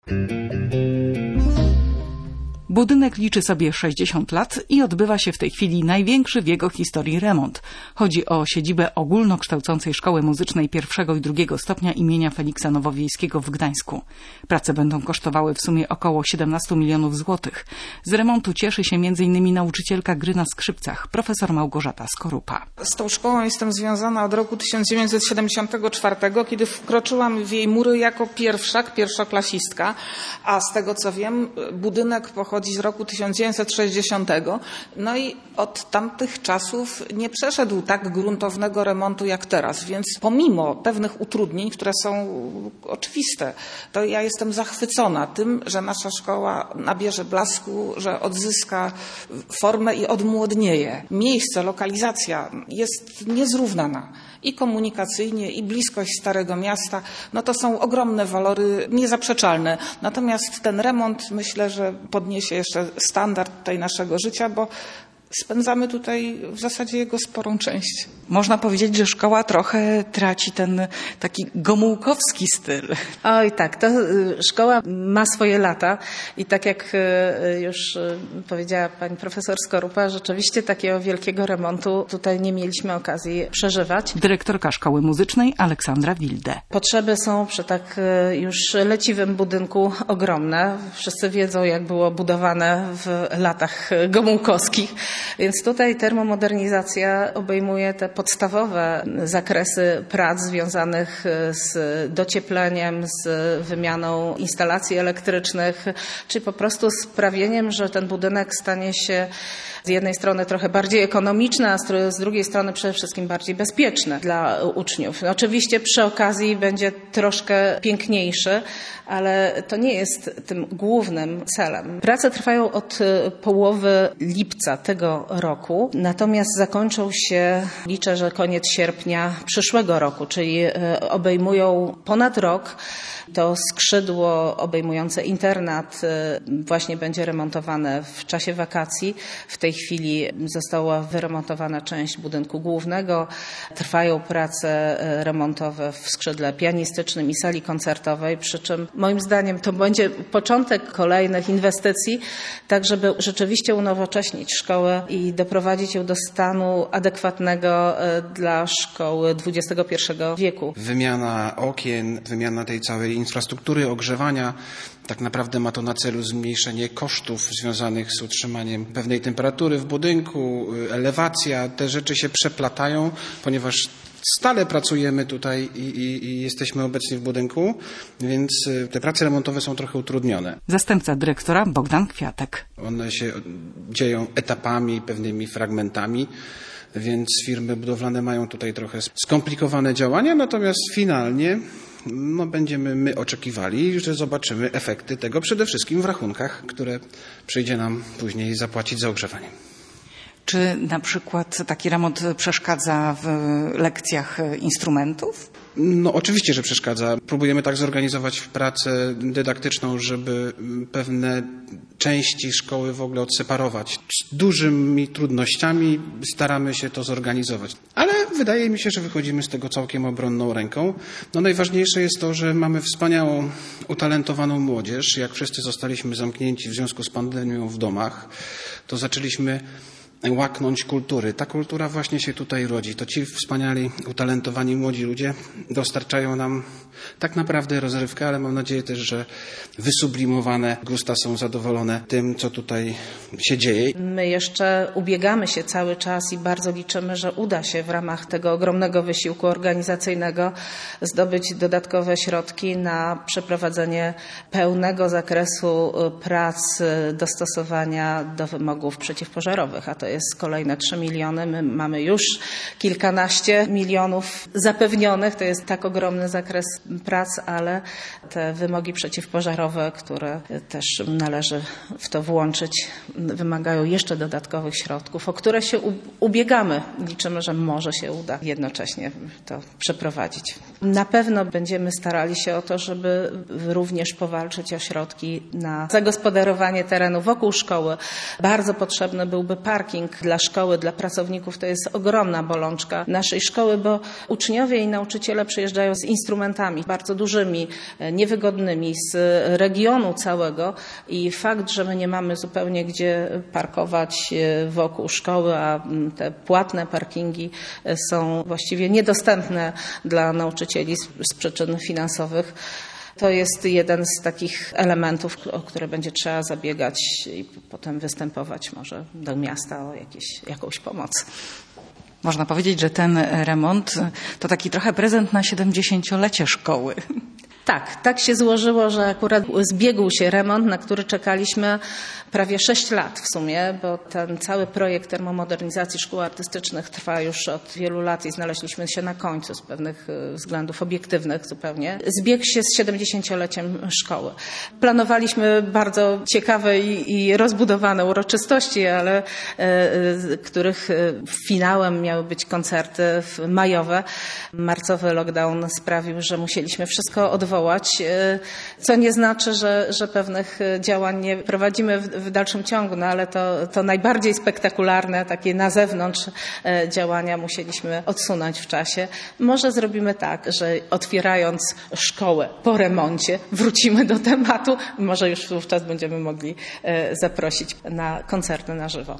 Budynek liczy sobie 60 lat i odbywa się w tej chwili największy w jego historii remont. Chodzi o siedzibę ogólnokształcącej Szkoły Muzycznej I i II stopnia imienia Feliksa Nowowiejskiego w Gdańsku. Prace będą kosztowały w sumie około 17 milionów złotych. Z remontu cieszy się m.in. nauczycielka gry na skrzypcach, profesor Małgorzata Skorupa. Z tą szkołą jestem związana od roku 1974, kiedy wkroczyłam w jej mury jako pierwszoklasistka, a z tego co wiem, budynek pochodzi z roku 1960. No i od tamtych czasów nie przeszedł tak gruntownego remontu jak teraz, więc pomimo pewnych utrudnień, które są oczywiste, to ja jestem zachwycona tym, że nasza szkoła nabierze blasku, że odzyska formę i odmłodnieje. Miejsce, lokalizacja jest niezrównana. I komunikacyjnie, i bliskość Starego Miasta, no to są ogromne walory, niezaprzeczalne. Natomiast ten remont, myślę, że podniesie jeszcze standard tutaj naszego życia, bo spędzamy tutaj w zasadzie jego sporą część. Można powiedzieć, że szkoła trochę traci ten taki gomułkowski styl. Oj tak, to szkoła ma swoje lata i tak jak już powiedziała pani profesor Skorupa, rzeczywiście takiego wielkiego remontu tutaj nie mieliśmy okazji przeżywać. Dyrektorka Szkoły Muzycznej Aleksandra Wilde. Potrzeby są przy tak już leciwym budynku ogromne. Wszyscy wiedzą, jak było budowane w latach gomułkowskich. Więc tutaj termomodernizacja obejmuje te podstawowe zakresy prac związanych z dociepleniem, z wymianą instalacji elektrycznych, czy po prostu sprawieniem, że ten budynek stanie się z jednej strony trochę bardziej ekonomiczny, a z drugiej strony przede wszystkim bardziej bezpieczny dla uczniów. Oczywiście przy okazji będzie troszkę piękniejszy, ale to nie jest tym głównym celem. Prace trwają od połowy lipca tego roku, natomiast zakończą się, liczę, że koniec sierpnia przyszłego roku, czyli obejmują ponad rok. To skrzydło obejmujące internat właśnie będzie remontowane w czasie wakacji. W tej chwili została wyremontowana część budynku głównego. Trwają prace remontowe w skrzydle pianistycznym i sali koncertowej, przy czym moim zdaniem to będzie początek kolejnych inwestycji, tak żeby rzeczywiście unowocześnić szkołę i doprowadzić ją do stanu adekwatnego dla szkoły XXI wieku. Wymiana okien, wymiana tej całej infrastruktury ogrzewania, tak naprawdę ma to na celu zmniejszenie kosztów związanych z utrzymaniem pewnej temperatury w budynku, elewacja, te rzeczy się przeplatają, ponieważ stale pracujemy tutaj i jesteśmy obecni w budynku, więc te prace remontowe są trochę utrudnione. Zastępca dyrektora Bogdan Kwiatek. One się dzieją etapami, pewnymi fragmentami, więc firmy budowlane mają tutaj trochę skomplikowane działania, natomiast finalnie będziemy my oczekiwali, że zobaczymy efekty tego przede wszystkim w rachunkach, które przyjdzie nam później zapłacić za ogrzewanie. Czy na przykład taki remont przeszkadza w lekcjach instrumentów? No oczywiście, że przeszkadza. Próbujemy tak zorganizować pracę dydaktyczną, żeby pewne części szkoły w ogóle odseparować. Z dużymi trudnościami staramy się to zorganizować. Ale wydaje mi się, że wychodzimy z tego całkiem obronną ręką. Najważniejsze jest to, że mamy wspaniałą, utalentowaną młodzież. Jak wszyscy zostaliśmy zamknięci w związku z pandemią w domach, to zaczęliśmy łaknąć kultury. Ta kultura właśnie się tutaj rodzi. To ci wspaniali, utalentowani młodzi ludzie dostarczają nam tak naprawdę rozrywkę, ale mam nadzieję też, że wysublimowane gusta są zadowolone tym, co tutaj się dzieje. My jeszcze ubiegamy się cały czas i bardzo liczymy, że uda się w ramach tego ogromnego wysiłku organizacyjnego zdobyć dodatkowe środki na przeprowadzenie pełnego zakresu prac dostosowania do wymogów przeciwpożarowych, a to jest kolejne 3 miliony. My mamy już kilkanaście milionów zapewnionych. To jest tak ogromny zakres prac, ale te wymogi przeciwpożarowe, które też należy w to włączyć, wymagają jeszcze dodatkowych środków, o które się ubiegamy. Liczymy, że może się uda jednocześnie to przeprowadzić. Na pewno będziemy starali się o to, żeby również powalczyć o środki na zagospodarowanie terenu wokół szkoły. Bardzo potrzebny byłby parking parking dla szkoły, dla pracowników to jest ogromna bolączka naszej szkoły, bo uczniowie i nauczyciele przyjeżdżają z instrumentami bardzo dużymi, niewygodnymi z regionu całego i fakt, że my nie mamy zupełnie gdzie parkować wokół szkoły, a te płatne parkingi są właściwie niedostępne dla nauczycieli z przyczyn finansowych. To jest jeden z takich elementów, o które będzie trzeba zabiegać i potem występować może do miasta o jakąś pomoc. Można powiedzieć, że ten remont to taki trochę prezent na 70-lecie szkoły. Tak się złożyło, że akurat zbiegł się remont, na który czekaliśmy prawie 6 lat w sumie, bo ten cały projekt termomodernizacji szkół artystycznych trwa już od wielu lat i znaleźliśmy się na końcu z pewnych względów obiektywnych zupełnie. Zbiegł się z 70-leciem szkoły. Planowaliśmy bardzo ciekawe i rozbudowane uroczystości, ale których finałem miały być koncerty majowe. Marcowy lockdown sprawił, że musieliśmy wszystko odwołać, co nie znaczy, że pewnych działań nie prowadzimy w dalszym ciągu, no ale to najbardziej spektakularne, takie na zewnątrz działania musieliśmy odsunąć w czasie. Może zrobimy tak, że otwierając szkołę po remoncie wrócimy do tematu, może już wówczas będziemy mogli zaprosić na koncerty na żywo.